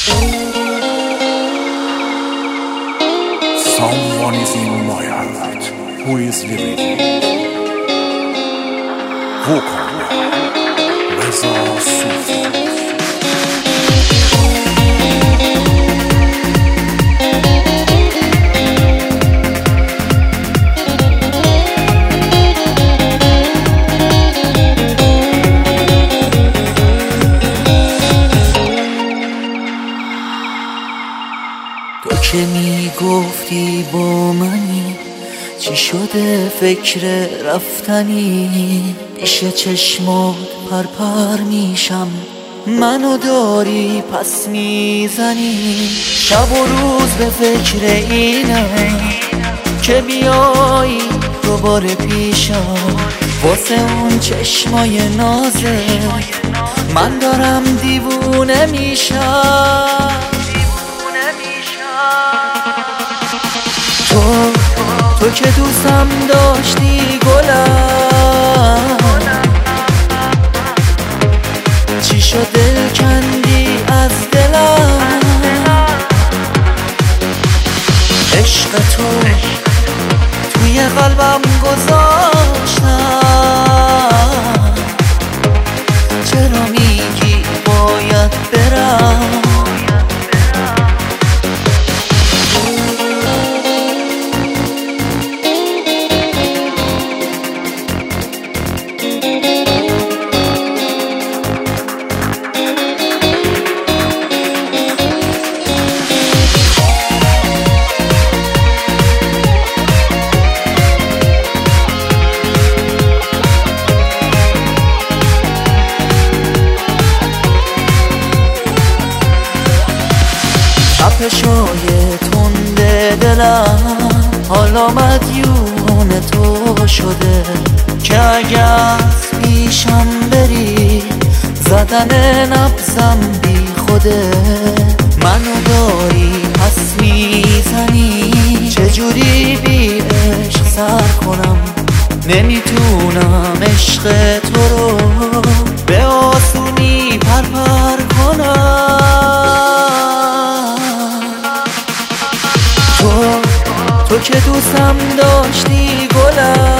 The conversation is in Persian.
Someone is in my heart who is living. Vocal Reza Sufi. تو که میگفتی با منی، چی شده فکر رفتنی؟ پیش چشمات پرپر میشم، منو داری پس میزنی. شب و روز به فکر اینم که بیایی دوباره پیشم، واسه اون چشمای نازه من دارم دیوونه میشم. تو که دوستم داشتی گلم، چی شد دل کندی از دلم؟ عشق تو توی قلبم گذاشتم، چرا میگی باید برم؟ تپشای تند دلم حالا مدیون تو شده، که اگه از پیشم بری زدن نبضم بی خوده. منو داری پس میزنی، چجوری بی عشق سر کنم؟ نمیتونم عشق تو رو به آسونی پرپر کنم. تو که دوستم داشتی گلم،